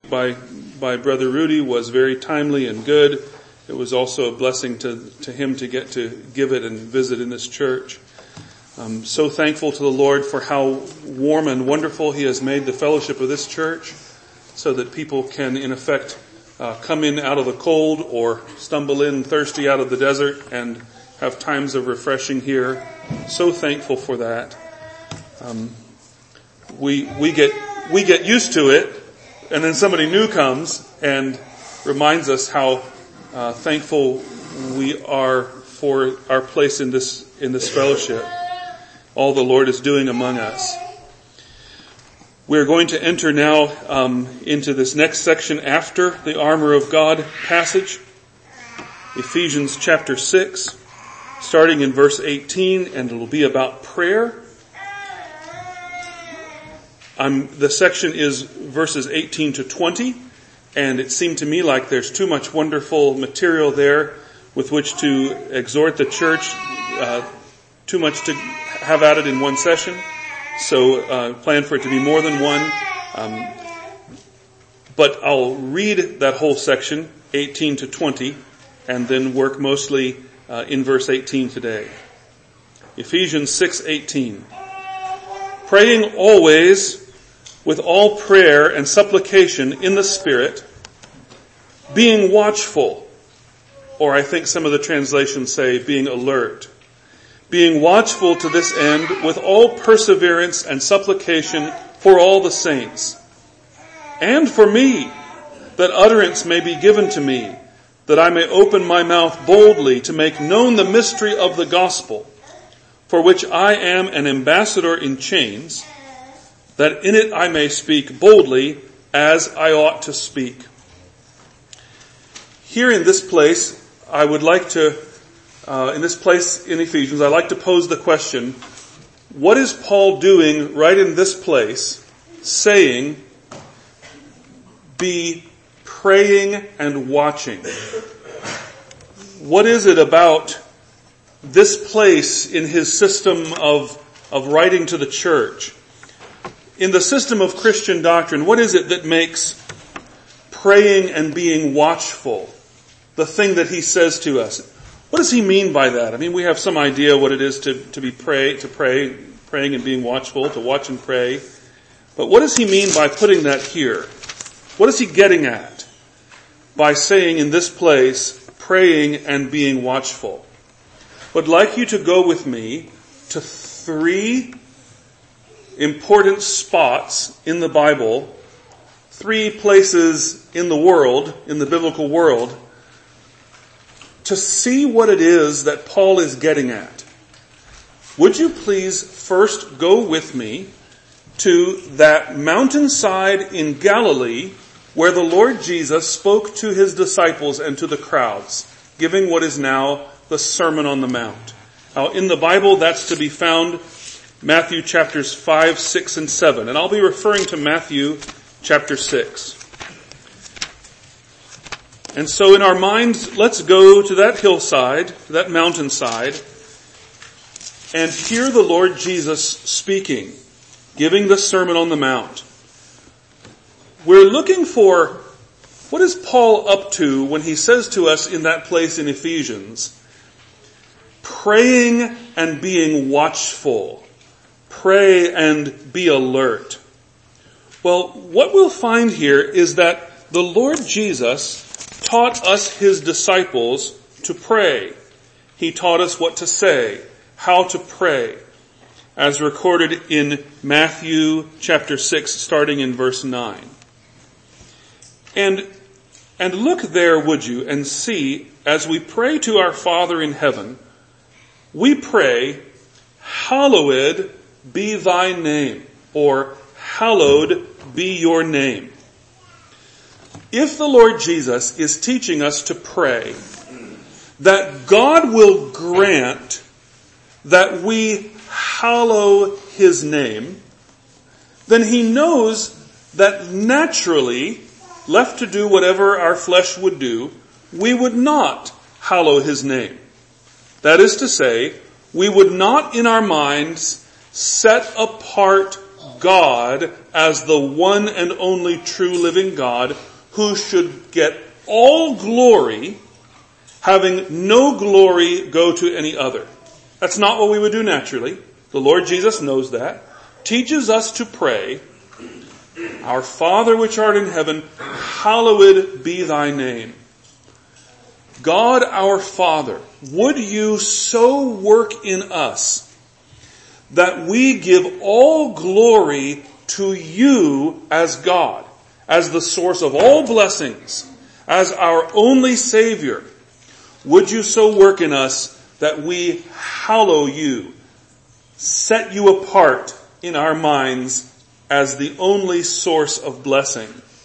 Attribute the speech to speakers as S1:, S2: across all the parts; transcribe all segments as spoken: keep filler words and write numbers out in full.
S1: by by Brother Rudy was very timely and good. It was also a blessing to, to him to get to give it and visit in this church. I'm so thankful to the Lord for how warm and wonderful He has made the fellowship of this church, so that people can, in effect, uh, come in out of the cold or stumble in thirsty out of the desert and have times of refreshing here. So thankful for that. Um, we we get we get used to it, and then somebody new comes and reminds us how uh, thankful we are for our place in this in this fellowship. All the Lord is doing among us. We're going to enter now um, into this next section after the armor of God passage, Ephesians chapter six, starting in verse eighteen, and it will be about prayer. Um, the section is verses eighteen to twenty, and it seemed to me like there's too much wonderful material there with which to exhort the church, uh, too much to have at it in one session. So uh, plan for it to be more than one. Um, but I'll read that whole section, eighteen to twenty, and then work mostly uh, in verse eighteen today. Ephesians six eighteen. Praying always with all prayer and supplication in the Spirit, being watchful, or I think some of the translations say being alert. Being watchful to this end with all perseverance and supplication for all the saints, and for me, that utterance may be given to me, that I may open my mouth boldly to make known the mystery of the gospel, for which I am an ambassador in chains, that in it I may speak boldly as I ought to speak. Here in this place, I would like to Uh, in this place in Ephesians, I like to pose the question, what is Paul doing right in this place, saying, be praying and watching? What is it about this place in his system of, of writing to the church? In the system of Christian doctrine, what is it that makes praying and being watchful the thing that he says to us? What does he mean by that? I mean, we have some idea what it is to, to be pray, to pray, praying and being watchful, to watch and pray. But what does he mean by putting that here? What is he getting at by saying in this place, praying and being watchful? I'd like you to go with me to three important spots in the Bible, three places in the world, in the biblical world, to see what it is that Paul is getting at. Would you please first go with me to that mountainside in Galilee where the Lord Jesus spoke to his disciples and to the crowds, giving what is now the Sermon on the Mount. Now in the Bible that's to be found Matthew chapters five, six, and seven. And I'll be referring to Matthew chapter six. And so in our minds, let's go to that hillside, that mountainside, and hear the Lord Jesus speaking, giving the Sermon on the Mount. We're looking for, what is Paul up to when he says to us in that place in Ephesians, praying and being watchful, pray and be alert. Well, what we'll find here is that the Lord Jesus taught us his disciples to pray. He taught us what to say, how to pray, as recorded in Matthew chapter six, starting in verse nine. And, and look there, would you, and see, as we pray to our Father in heaven, we pray, hallowed be thy name, or hallowed be your name. If the Lord Jesus is teaching us to pray, that God will grant that we hallow his name, then he knows that naturally, left to do whatever our flesh would do, we would not hallow his name. That is to say, we would not in our minds set apart God as the one and only true living God who should get all glory, having no glory go to any other. That's not what we would do naturally. The Lord Jesus knows that. Teaches us to pray, Our Father which art in heaven, hallowed be thy name. God our Father, would you so work in us that we give all glory to you as God, as the source of all blessings, as our only Savior. Would you so work in us that we hallow you, set you apart in our minds as the only source of blessing.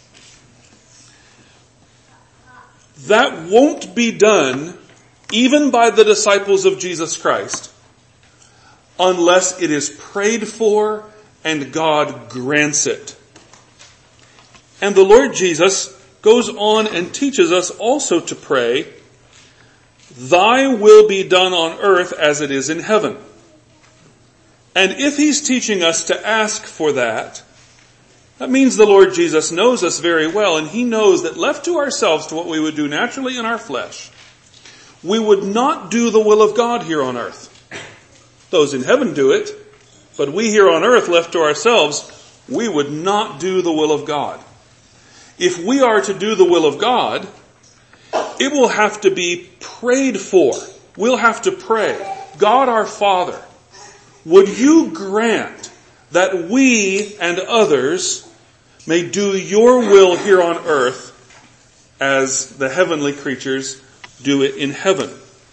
S1: That won't be done even by the disciples of Jesus Christ unless it is prayed for and God grants it. And the Lord Jesus goes on and teaches us also to pray, Thy will be done on earth as it is in heaven. And if he's teaching us to ask for that, that means the Lord Jesus knows us very well, and he knows that left to ourselves, to what we would do naturally in our flesh, we would not do the will of God here on earth. Those in heaven do it, but we here on earth, left to ourselves, we would not do the will of God. If we are to do the will of God, it will have to be prayed for. We'll have to pray, God our Father, would you grant that we and others may do your will here on earth as the heavenly creatures do it in heaven.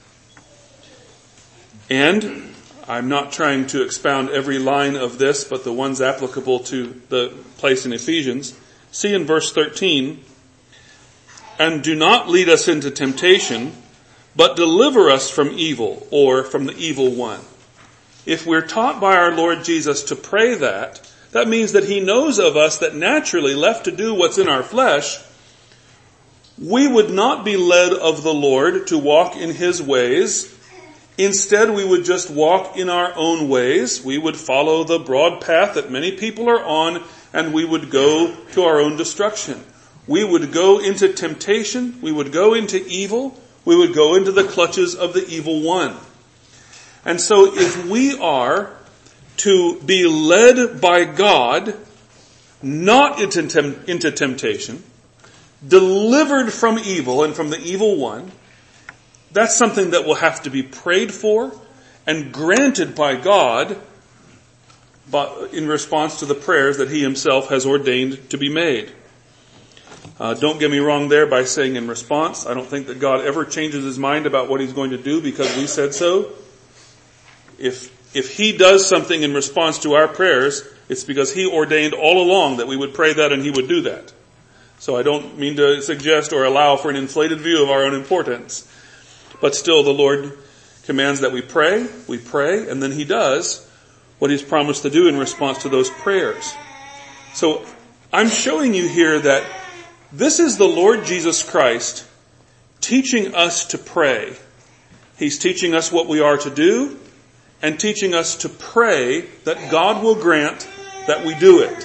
S1: And I'm not trying to expound every line of this, but the ones applicable to the place in Ephesians. See in verse thirteen, and do not lead us into temptation, but deliver us from evil, or from the evil one. If we're taught by our Lord Jesus to pray that, that means that he knows of us that naturally, left to do what's in our flesh, we would not be led of the Lord to walk in his ways. Instead, we would just walk in our own ways. We would follow the broad path that many people are on, and we would go to our own destruction. We would go into temptation. We would go into evil. We would go into the clutches of the evil one. And so if we are to be led by God, not into, tem- into temptation, delivered from evil and from the evil one, that's something that will have to be prayed for and granted by God but in response to the prayers that he himself has ordained to be made. Uh, don't get me wrong there by saying in response. I don't think that God ever changes his mind about what he's going to do because we said so. If if he does something in response to our prayers, it's because he ordained all along that we would pray that and he would do that. So I don't mean to suggest or allow for an inflated view of our own importance. But still the Lord commands that we pray, we pray, and then he does what he's promised to do in response to those prayers. So I'm showing you here that this is the Lord Jesus Christ teaching us to pray. He's teaching us what we are to do and teaching us to pray that God will grant that we do it.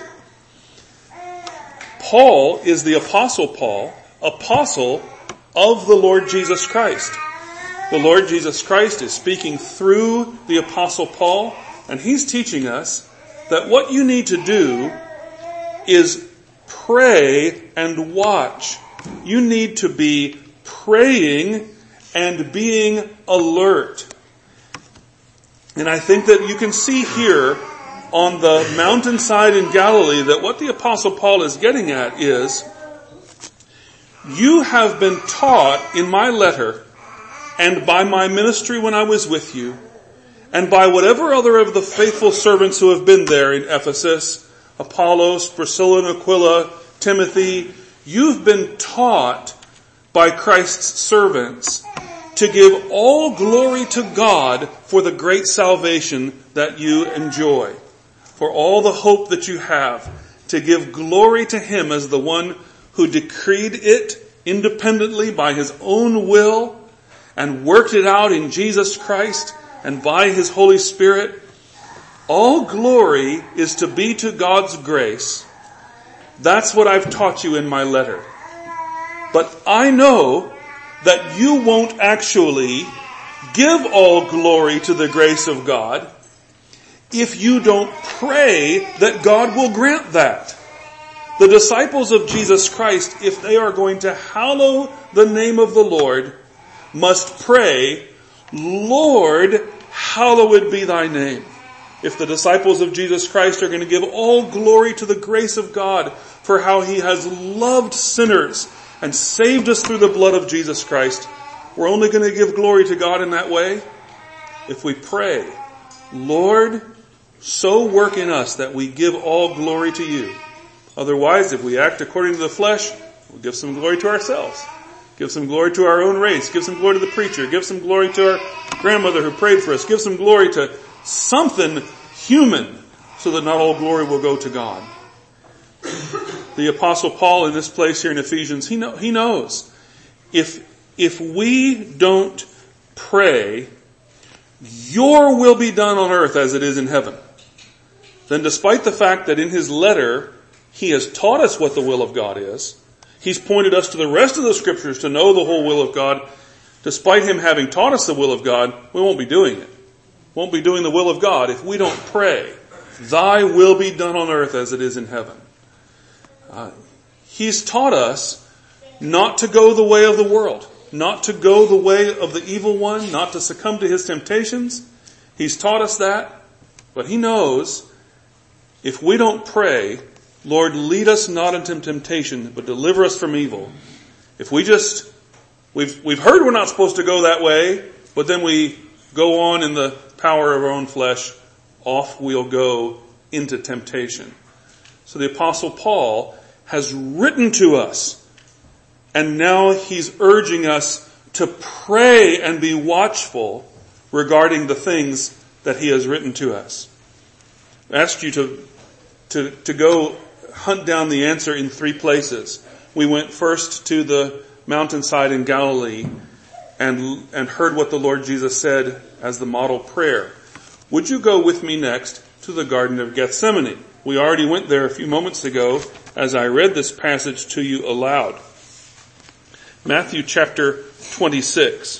S1: Paul is the Apostle Paul, apostle of the Lord Jesus Christ. The Lord Jesus Christ is speaking through the Apostle Paul, and he's teaching us that what you need to do is pray and watch. You need to be praying and being alert. And I think that you can see here on the mountainside in Galilee that what the Apostle Paul is getting at is, you have been taught in my letter and by my ministry when I was with you, and by whatever other of the faithful servants who have been there in Ephesus, Apollos, Priscilla and Aquila, Timothy, you've been taught by Christ's servants to give all glory to God for the great salvation that you enjoy, for all the hope that you have, to give glory to him as the one who decreed it independently by his own will and worked it out in Jesus Christ and by his Holy Spirit. all glory is to be to God's grace. That's what I've taught you in my letter. But I know that you won't actually give all glory to the grace of God if you don't pray that God will grant that. The disciples of Jesus Christ, if they are going to hallow the name of the Lord, must pray, Lord, hallowed be thy name. If the disciples of Jesus Christ are going to give all glory to the grace of God for how he has loved sinners and saved us through the blood of Jesus Christ, we're only going to give glory to God in that way if we pray, Lord, so work in us that we give all glory to you. Otherwise, if we act according to the flesh, we'll give some glory to ourselves. Give some glory to our own race. Give some glory to the preacher. Give some glory to our grandmother who prayed for us. Give some glory to something human so that not all glory will go to God. The Apostle Paul in this place here in Ephesians, he, know, he knows if, if we don't pray, your will be done on earth as it is in heaven, then despite the fact that in his letter he has taught us what the will of God is, he's pointed us to the rest of the scriptures to know the whole will of God, despite him having taught us the will of God, we won't be doing it. Won't be doing the will of God if we don't pray, thy will be done on earth as it is in heaven. Uh, he's taught us not to go the way of the world, not to go the way of the evil one, not to succumb to his temptations. He's taught us that, but he knows if we don't pray, Lord, lead us not into temptation, but deliver us from evil. If we just, we've, we've heard we're not supposed to go that way, but then we go on in the power of our own flesh, off we'll go into temptation. So the Apostle Paul has written to us, and now he's urging us to pray and be watchful regarding the things that he has written to us. I asked you to, to, to go hunt down the answer in three places. We went first to the mountainside in Galilee and, and heard what the Lord Jesus said as the model prayer. Would you go with me next to the Garden of Gethsemane? We already went there a few moments ago as I read this passage to you aloud. Matthew chapter twenty-six.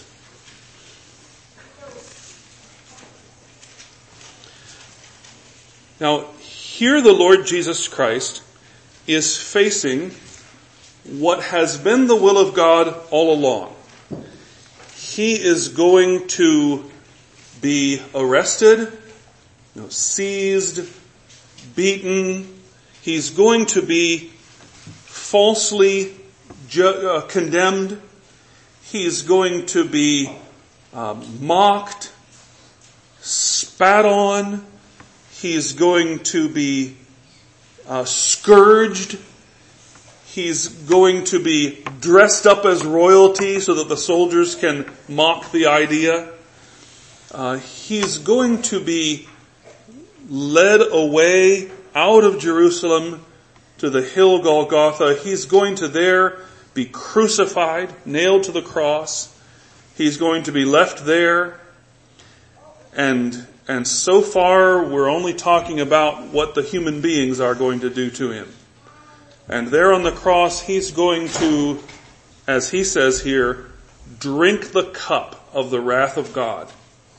S1: Now, here the Lord Jesus Christ is facing what has been the will of God all along. He is going to be arrested, you know, seized, beaten. He's going to be falsely ju- uh, condemned. He's going to be um, mocked, spat on. He's going to be uh, scourged. He's going to be dressed up as royalty so that the soldiers can mock the idea. Uh, he's going to be led away out of Jerusalem to the hill Golgotha. He's going to there be crucified, nailed to the cross. He's going to be left there. And, and so far we're only talking about what the human beings are going to do to him. And there on the cross, he's going to, as he says here, drink the cup of the wrath of God.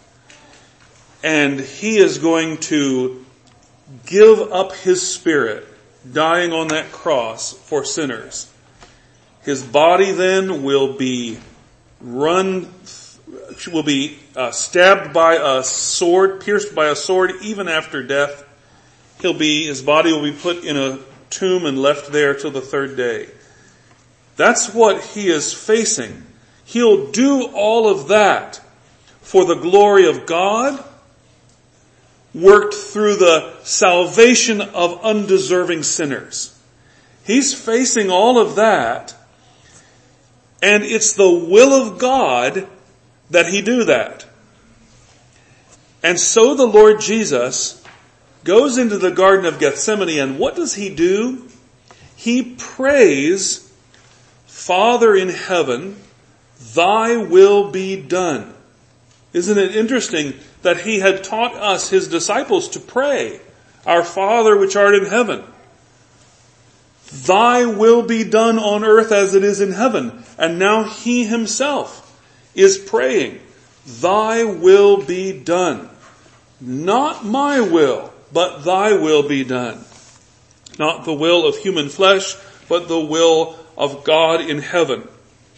S1: And he is going to give up his spirit, dying on that cross for sinners. His body then will be run, will be uh, stabbed by a sword, pierced by a sword, even after death. He'll be, his body will be put in a tomb and left there till the third day. That's what he is facing. He'll do all of that for the glory of God, worked through the salvation of undeserving sinners. He's facing all of that, and it's the will of God that he do that. And so the Lord Jesus goes into the Garden of Gethsemane, and what does he do? He prays, Father in heaven, thy will be done. Isn't it interesting that he had taught us, his disciples, to pray, Our Father which art in heaven, Thy will be done on earth as it is in heaven. And now he himself is praying, Thy will be done. Not my will, but Thy will be done. Not the will of human flesh, but the will of God in heaven.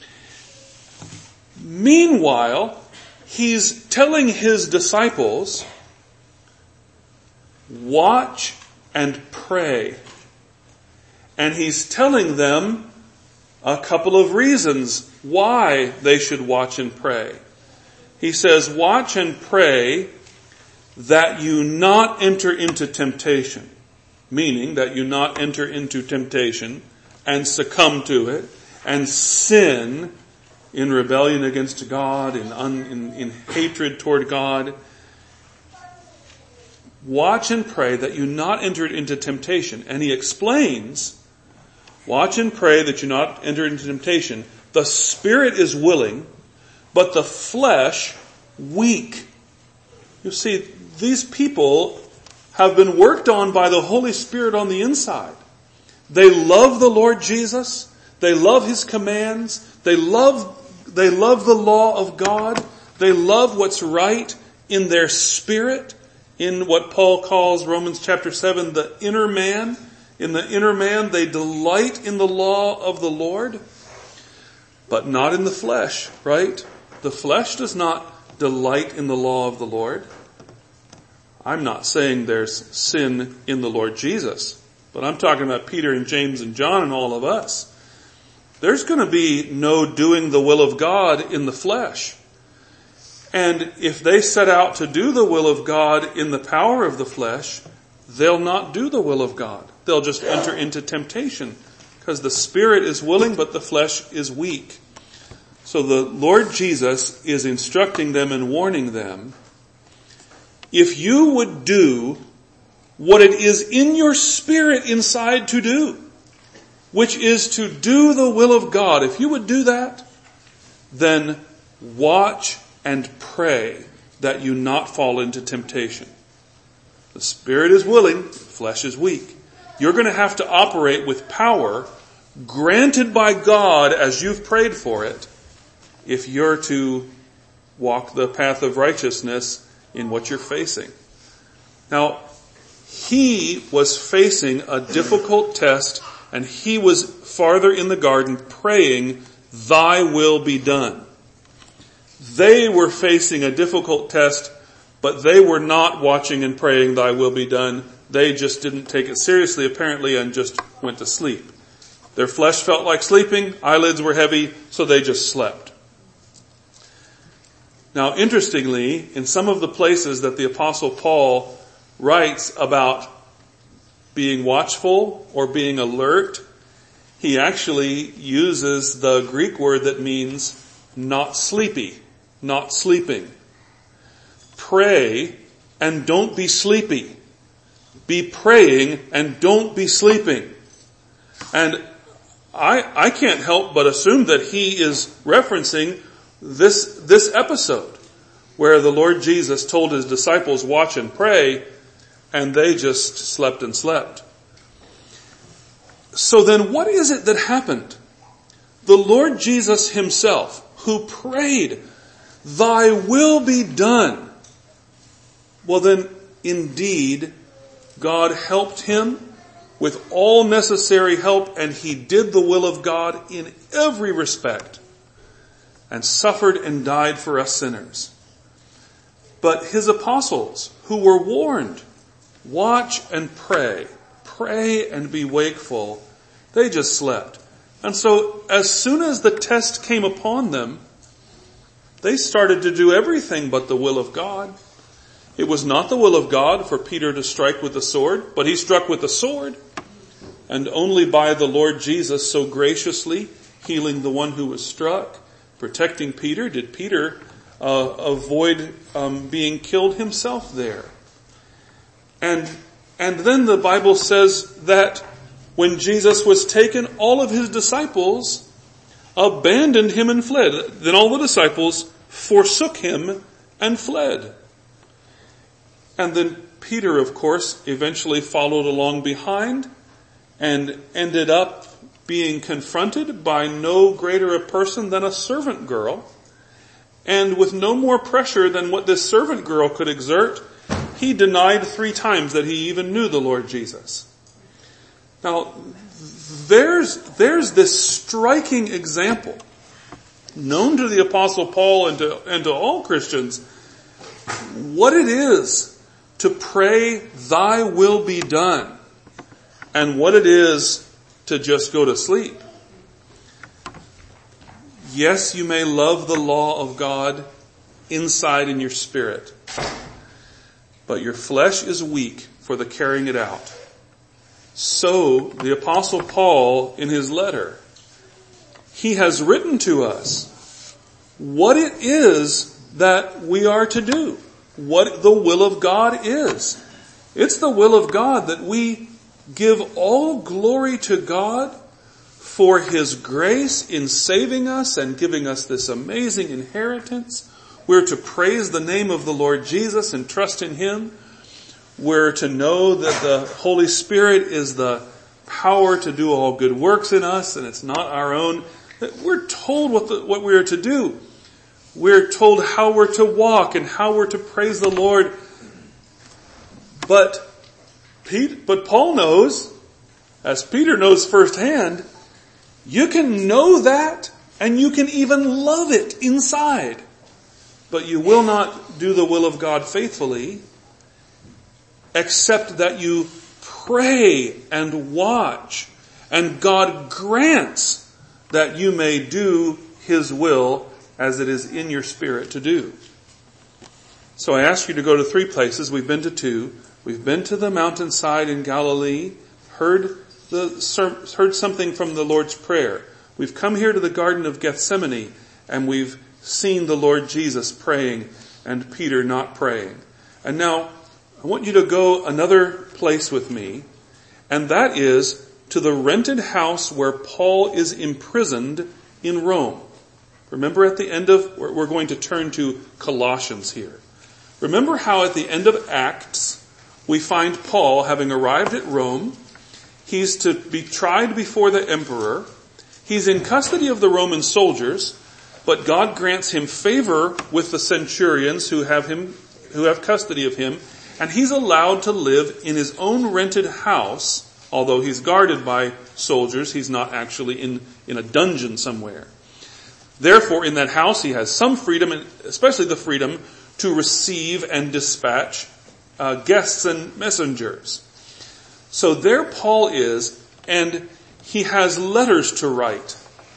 S1: Meanwhile, he's telling his disciples, watch and pray. And he's telling them a couple of reasons why they should watch and pray. He says, watch and pray that you not enter into temptation. Meaning that you not enter into temptation and succumb to it and sin in rebellion against God, in, un, in, in hatred toward God. Watch and pray that you not enter into temptation. And he explains, watch and pray that you not enter into temptation. The spirit is willing, but the flesh weak. You see, these people have been worked on by the Holy Spirit on the inside. They love the Lord Jesus. They love His commands. They love, they love the law of God. They love what's right in their spirit, in what Paul calls, Romans chapter seven, the inner man. In the inner man, they delight in the law of the Lord, but not in the flesh, right? The flesh does not delight in the law of the Lord. I'm not saying there's sin in the Lord Jesus, but I'm talking about Peter and James and John and all of us. There's going to be no doing the will of God in the flesh. And if they set out to do the will of God in the power of the flesh, they'll not do the will of God. They'll just enter into temptation because the spirit is willing, but the flesh is weak. So the Lord Jesus is instructing them and warning them, if you would do what it is in your spirit inside to do, which is to do the will of God, if you would do that, then watch and pray that you not fall into temptation. The spirit is willing, the flesh is weak. You're going to have to operate with power granted by God as you've prayed for it if you're to walk the path of righteousness in what you're facing. Now, he was facing a difficult test, and he was farther in the garden praying, Thy will be done. They were facing a difficult test, but they were not watching and praying, Thy will be done. They just didn't take it seriously, apparently, and just went to sleep. Their flesh felt like sleeping, eyelids were heavy, so they just slept. Now, interestingly, in some of the places that the Apostle Paul writes about being watchful or being alert, he actually uses the Greek word that means not sleepy, not sleeping. Pray and don't be sleepy. Be praying and don't be sleeping. And I, I can't help but assume that he is referencing This, this episode where the Lord Jesus told his disciples, watch and pray, and they just slept and slept. So then what is it that happened? The Lord Jesus himself, who prayed, Thy will be done. Well then, indeed, God helped him with all necessary help, and he did the will of God in every respect, and suffered and died for us sinners. But his apostles, who were warned, watch and pray, pray and be wakeful, they just slept. And so as soon as the test came upon them, they started to do everything but the will of God. It was not the will of God for Peter to strike with the sword, but he struck with the sword. And only by the Lord Jesus so graciously healing the one who was struck, protecting Peter, did Peter uh, avoid um, being killed himself there. And and then the Bible says that when Jesus was taken, all of his disciples abandoned him and fled. Then all the disciples forsook him and fled. And then Peter, of course, eventually followed along behind and ended up being confronted by no greater a person than a servant girl. And with no more pressure than what this servant girl could exert, he denied three times that he even knew the Lord Jesus. Now, there's, there's this striking example known to the Apostle Paul and to, and to all Christians, what it is to pray, thy will be done, and what it is to just go to sleep. Yes, you may love the law of God inside in your spirit, but your flesh is weak for the carrying it out. So, the Apostle Paul, in his letter, he has written to us what it is that we are to do, what the will of God is. It's the will of God that we give all glory to God for His grace in saving us and giving us this amazing inheritance. We're to praise the name of the Lord Jesus and trust in Him. We're to know that the Holy Spirit is the power to do all good works in us, and it's not our own. We're told what the, what we are to do. We're told how we're to walk and how we're to praise the Lord. But Pete, but Paul knows, as Peter knows firsthand, you can know that and you can even love it inside, but you will not do the will of God faithfully except that you pray and watch, and God grants that you may do His will as it is in your spirit to do. So I ask you to go to three places. We've been to two. We've been to the mountainside in Galilee, heard the heard something from the Lord's Prayer. We've come here to the Garden of Gethsemane, and we've seen the Lord Jesus praying and Peter not praying. And now I want you to go another place with me, and that is to the rented house where Paul is imprisoned in Rome. Remember at the end of, we're going to turn to Colossians here. Remember how at the end of Acts, we find Paul having arrived at Rome. He's to be tried before the emperor. He's in custody of the Roman soldiers, but God grants him favor with the centurions who have him, who have custody of him, and he's allowed to live in his own rented house. Although he's guarded by soldiers, he's not actually in, in a dungeon somewhere. Therefore, in that house, he has some freedom, and especially the freedom to receive and dispatch uh, guests and messengers. So there Paul is, and he has letters to write.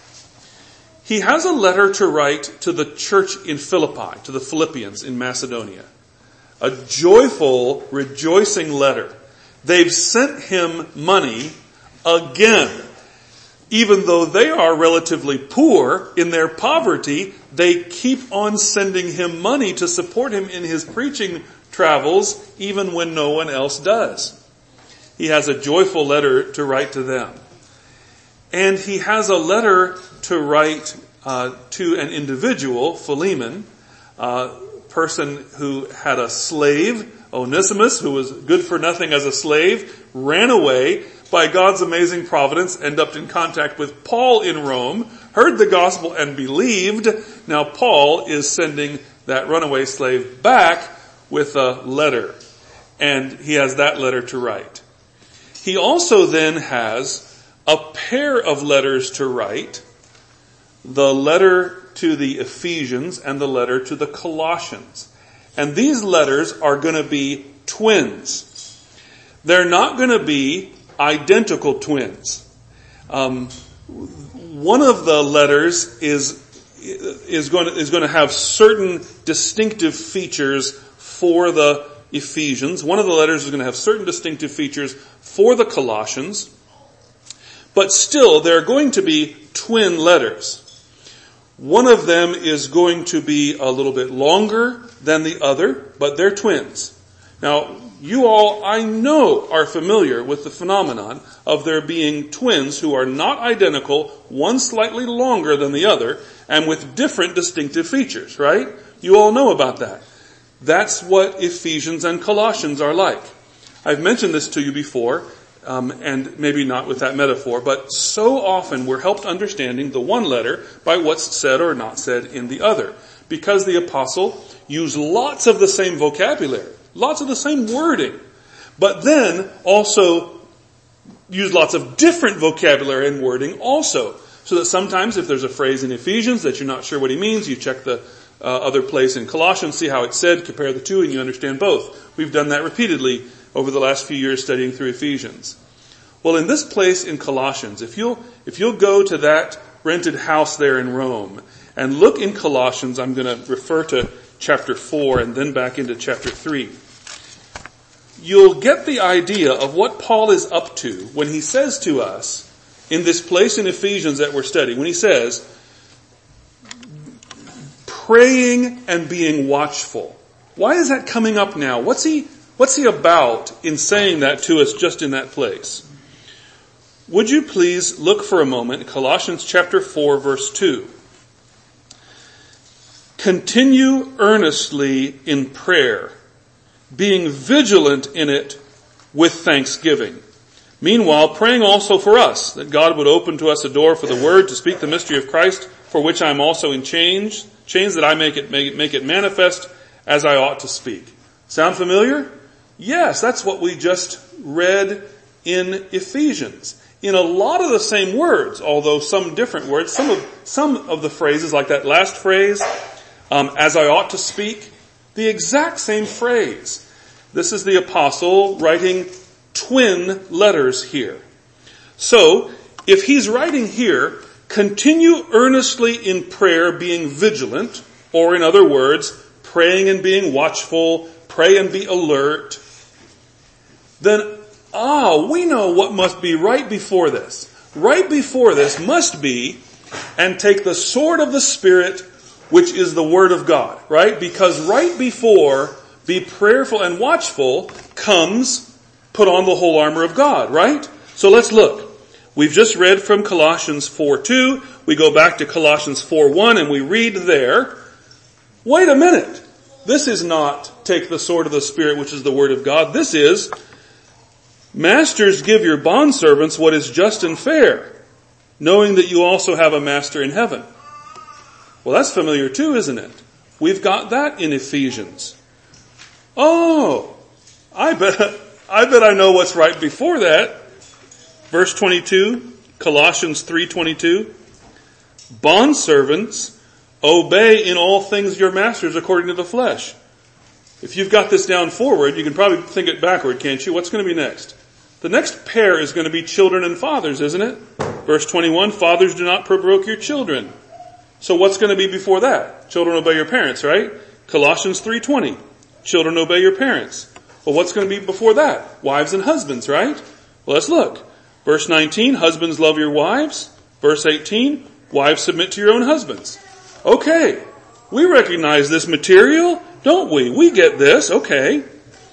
S1: He has a letter to write to the church in Philippi, to the Philippians in Macedonia. A joyful, rejoicing letter. They've sent him money again. Even though they are relatively poor in their poverty, they keep on sending him money to support him in his preaching travels, even when no one else does. He has a joyful letter to write to them. And he has a letter to write uh, to an individual, Philemon, a person who had a slave, Onesimus, who was good for nothing as a slave, ran away. By God's amazing providence, ended up in contact with Paul in Rome, heard the gospel and believed. Now Paul is sending that runaway slave back with a letter. And he has that letter to write. He also then has a pair of letters to write. The letter to the Ephesians and the letter to the Colossians. And these letters are going to be twins. They're not going to be identical twins. Um, one of the letters is is going to, is going to have certain distinctive features for the Ephesians. One of the letters is going to have certain distinctive features for the Colossians. But still, they're going to be twin letters. One of them is going to be a little bit longer than the other, but they're twins. Now, you all, I know, are familiar with the phenomenon of there being twins who are not identical, one slightly longer than the other, and with different distinctive features, right? You all know about that. That's what Ephesians and Colossians are like. I've mentioned this to you before, um, and maybe not with that metaphor, but so often we're helped understanding the one letter by what's said or not said in the other. Because the apostle used lots of the same vocabulary, lots of the same wording, but then also used lots of different vocabulary and wording also. So that sometimes if there's a phrase in Ephesians that you're not sure what he means, you check the uh, other place in Colossians, see how it's said, compare the two, and you understand both. We've done that repeatedly over the last few years studying through Ephesians. Well, in this place in Colossians, if you'll, if you'll go to that rented house there in Rome and look in Colossians, I'm going to refer to chapter four and then back into chapter three. You'll get the idea of what Paul is up to when he says to us in this place in Ephesians that we're studying, when he says, praying and being watchful. Why is that coming up now? What's he, what's he about in saying that to us just in that place? Would you please look for a moment, Colossians chapter four, verse two. Continue earnestly in prayer, being vigilant in it with thanksgiving. Meanwhile, praying also for us, that God would open to us a door for the word to speak the mystery of Christ, for which I am also in chains, chains that I make it, make it, make it manifest as I ought to speak. Sound familiar? Yes, that's what we just read in Ephesians. In a lot of the same words, although some different words, some of, some of the phrases, like that last phrase, um, as I ought to speak, the exact same phrase. This is the apostle writing twin letters here. So, if he's writing here, continue earnestly in prayer being vigilant, or in other words, praying and being watchful, pray and be alert, then, ah, we know what must be right before this. Right before this must be, and take the sword of the Spirit, which is the Word of God, right? Because right before be prayerful and watchful comes put on the whole armor of God, right? So let's look. We've just read from Colossians four two. We go back to Colossians four one and we read there, wait a minute. This is not take the sword of the Spirit, which is the Word of God. This is, masters, give your bondservants what is just and fair, knowing that you also have a master in heaven. Well, that's familiar too, isn't it? We've got that in Ephesians. Oh, I bet, I bet I know what's right before that. Verse twenty-two, Colossians three twenty-two. Bondservants, obey in all things your masters according to the flesh. If you've got this down forward, you can probably think it backward, can't you? What's going to be next? The next pair is going to be children and fathers, isn't it? Verse twenty-one, fathers, do not provoke your children. So what's going to be before that? Children, obey your parents, right? Colossians three twenty, children, obey your parents. Well, what's going to be before that? Wives and husbands, right? Well, let's look. Verse nineteen, husbands, love your wives. Verse eighteen, wives, submit to your own husbands. Okay, we recognize this material, don't we? We get this, okay.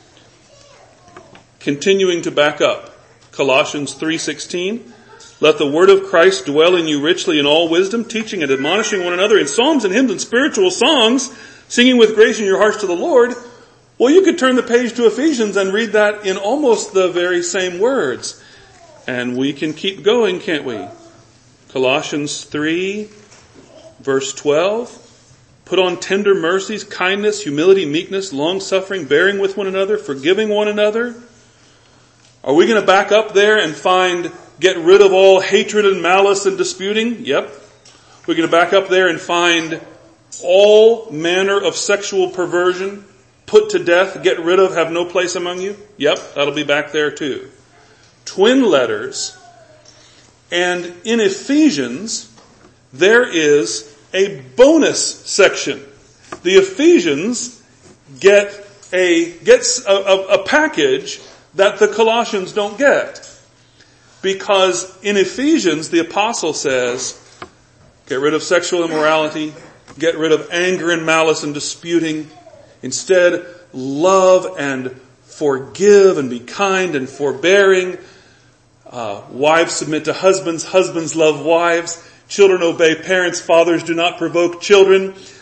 S1: Continuing to back up. Colossians three sixteen, let the word of Christ dwell in you richly in all wisdom, teaching and admonishing one another in psalms and hymns and spiritual songs, singing with grace in your hearts to the Lord. Well, you could turn the page to Ephesians and read that in almost the very same words. And we can keep going, can't we? Colossians three, verse twelve. Put on tender mercies, kindness, humility, meekness, long-suffering, bearing with one another, forgiving one another. Are we going to back up there and find, get rid of all hatred and malice and disputing? Yep. We're going to back up there and find all manner of sexual perversion, put to death, get rid of, have no place among you? Yep, that'll be back there too. Twin letters. And in Ephesians, there is a bonus section. The Ephesians get a, gets a, a, a package that the Colossians don't get. Because in Ephesians, the apostle says, get rid of sexual immorality, get rid of anger and malice and disputing. Instead, love and forgive and be kind and forbearing. Uh, wives submit to husbands, husbands love wives, children obey parents, fathers do not provoke children.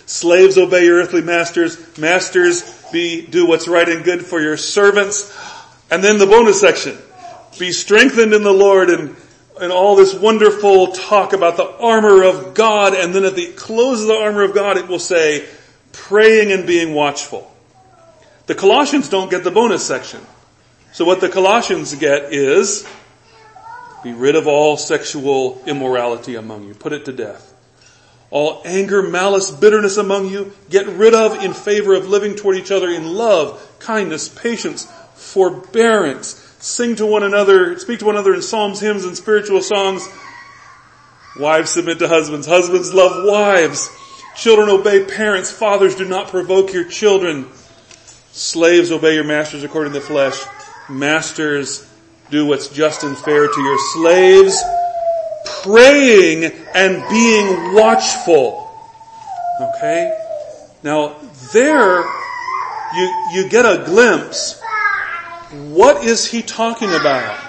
S1: Slaves, obey your earthly masters. Masters, be, do what's right and good for your servants. And then the bonus section. Be strengthened in the Lord, and, and all this wonderful talk about the armor of God. And then at the close of the armor of God, it will say, praying and being watchful. The Colossians don't get the bonus section. So what the Colossians get is, be rid of all sexual immorality among you. Put it to death. All anger, malice, bitterness among you, get rid of in favor of living toward each other in love, kindness, patience, forbearance. Sing to one another, speak to one another in psalms, hymns, and spiritual songs. Wives, submit to husbands. Husbands, love wives. Children, obey parents. Fathers, do not provoke your children. Slaves, obey your masters according to the flesh. Masters, do what's just and fair to your slaves. Praying and being watchful. Okay? Now, there, you, you get a glimpse. What is he talking about?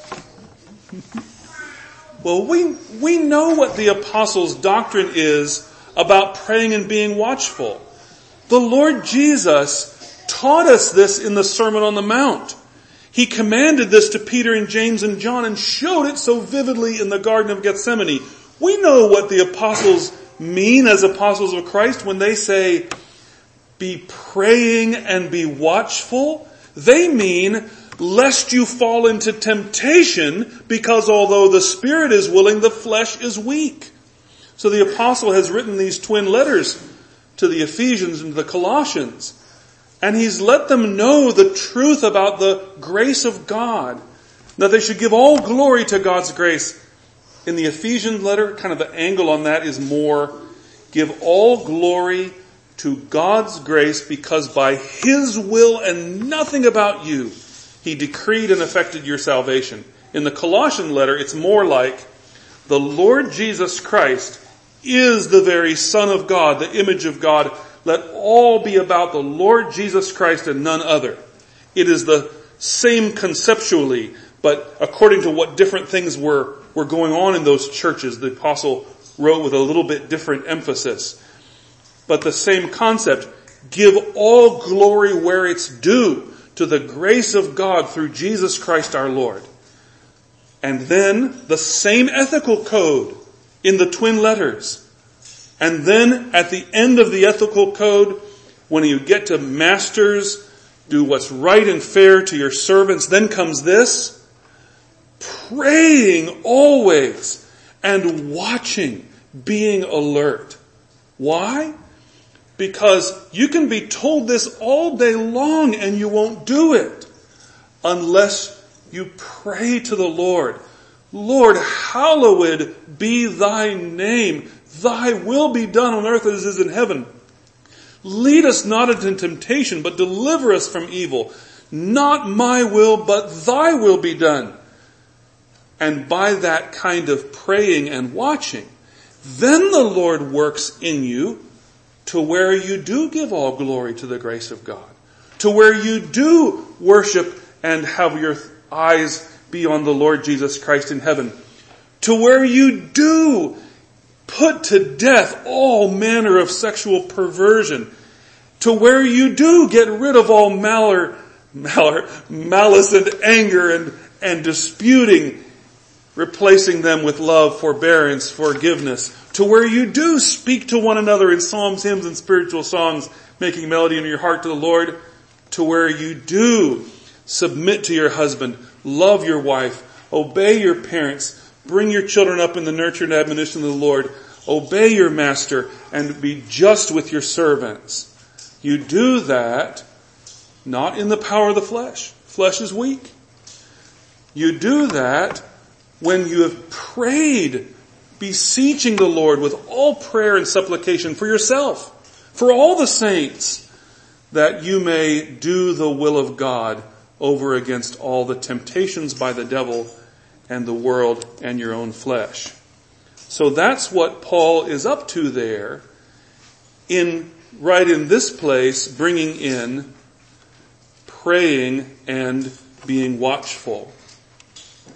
S1: Well, we, we know what the apostles' doctrine is about praying and being watchful. The Lord Jesus taught us this in the Sermon on the Mount. He commanded this to Peter and James and John and showed it so vividly in the Garden of Gethsemane. We know what the apostles mean as apostles of Christ when they say, be praying and be watchful. They mean, lest you fall into temptation, because although the spirit is willing, the flesh is weak. So the apostle has written these twin letters to the Ephesians and the Colossians. And he's let them know the truth about the grace of God. That they should give all glory to God's grace. In the Ephesians letter, kind of the angle on that is more, give all glory to God's grace because by His will and nothing about you, He decreed and effected your salvation. In the Colossian letter, it's more like, the Lord Jesus Christ is the very Son of God, the image of God. Let all be about the Lord Jesus Christ and none other. It is the same conceptually, but according to what different things were, were going on in those churches, the apostle wrote with a little bit different emphasis. But the same concept, give all glory where it's due to the grace of God through Jesus Christ our Lord. And then the same ethical code in the twin letters. And then at the end of the ethical code, when you get to masters, do what's right and fair to your servants, then comes this, praying always and watching, being alert. Why? Because you can be told this all day long and you won't do it unless you pray to the Lord. Lord, hallowed be thy name. Thy will be done on earth as it is in heaven. Lead us not into temptation, but deliver us from evil. Not my will, but thy will be done. And by that kind of praying and watching, then the Lord works in you to where you do give all glory to the grace of God. To where you do worship and have your eyes be on the Lord Jesus Christ in heaven. To where you do put to death all manner of sexual perversion. To where you do get rid of all malor, malor, malice and anger and, and disputing, replacing them with love, forbearance, forgiveness. To where you do speak to one another in psalms, hymns, and spiritual songs, making melody in your heart to the Lord. To where you do submit to your husband, love your wife, obey your parents, bring your children up in the nurture and admonition of the Lord, obey your master, and be just with your servants. You do that not in the power of the flesh. Flesh is weak. You do that when you have prayed, beseeching the Lord with all prayer and supplication for yourself, for all the saints, that you may do the will of God over against all the temptations by the devil and the world and your own flesh. So that's what Paul is up to there in, right in this place, bringing in praying and being watchful.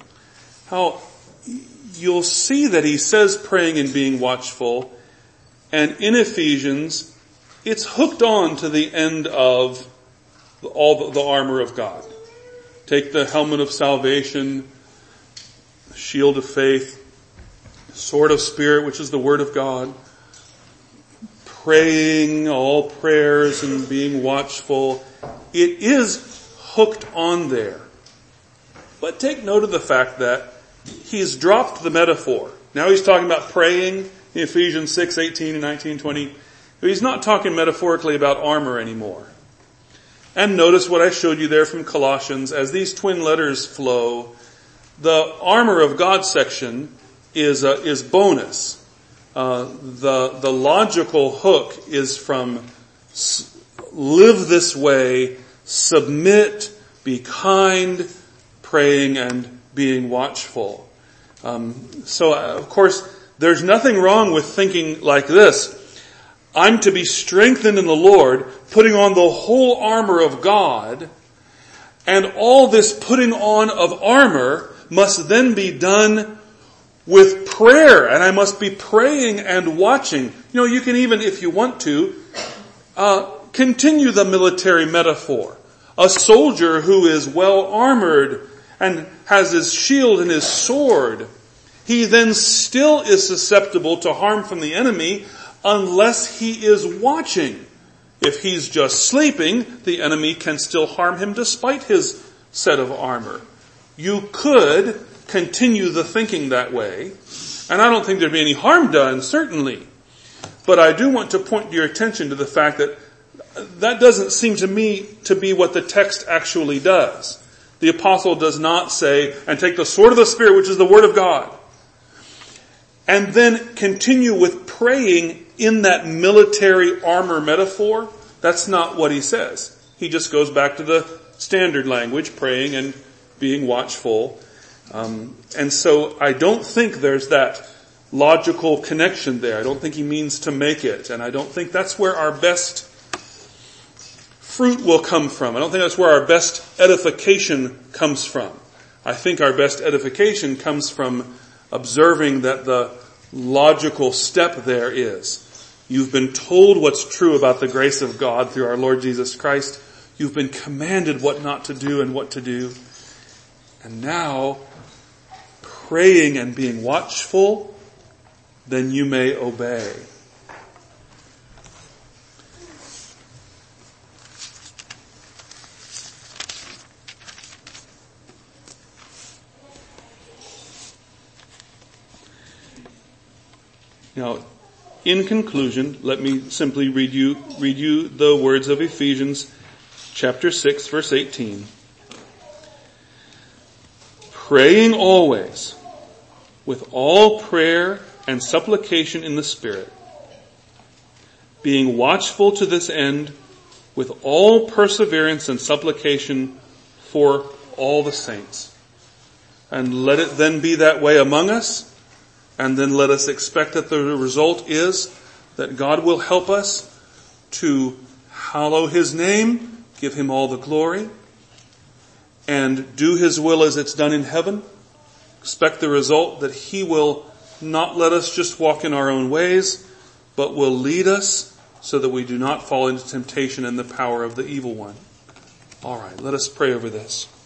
S1: How you'll see that he says praying and being watchful, And in Ephesians, it's hooked on to the end of all the, the armor of God. Take the helmet of salvation, shield of faith, sword of spirit, which is the word of God, praying all prayers and being watchful. It is hooked on there. But take note of the fact that he's dropped the metaphor. Now he's talking about praying in Ephesians six, eighteen and nineteen, twenty. He's not talking metaphorically about armor anymore. And notice what I showed you there from Colossians. As these twin letters flow, the armor of God section is uh, is bonus. Uh, the the logical hook is from live this way, submit, be kind, praying and being watchful. Um, so uh, of course, there's nothing wrong with thinking like this. I'm to be strengthened in the Lord, putting on the whole armor of God, and all this putting on of armor must then be done with prayer, and I must be praying and watching. You know, you can even, if you want to, uh, continue the military metaphor. A soldier who is well armored and has his shield and his sword, he then still is susceptible to harm from the enemy unless he is watching. If he's just sleeping, the enemy can still harm him despite his set of armor. You could continue the thinking that way, and I don't think there'd be any harm done, certainly. But I do want to point your attention to the fact that that doesn't seem to me to be what the text actually does. The apostle does not say, and take the sword of the Spirit, which is the word of God, and then continue with praying in that military armor metaphor. That's not what he says. He just goes back to the standard language, praying and being watchful. Um, and so I don't think there's that logical connection there. I don't think he means to make it. And I don't think that's where our best fruit will come from. I don't think that's where our best edification comes from. I think our best edification comes from observing that the logical step there is. You've been told what's true about the grace of God through our Lord Jesus Christ. You've been commanded what not to do and what to do. And now, praying and being watchful, then you may obey. Now, in conclusion, let me simply read you, read you the words of Ephesians chapter six, verse eighteen. Praying always with all prayer and supplication in the Spirit, being watchful to this end with all perseverance and supplication for all the saints. And let it then be that way among us. And then let us expect that the result is that God will help us to hallow His name, give Him all the glory, and do His will as it's done in heaven. Expect the result that He will not let us just walk in our own ways, but will lead us so that we do not fall into temptation and the power of the evil one. All right, let us pray over this.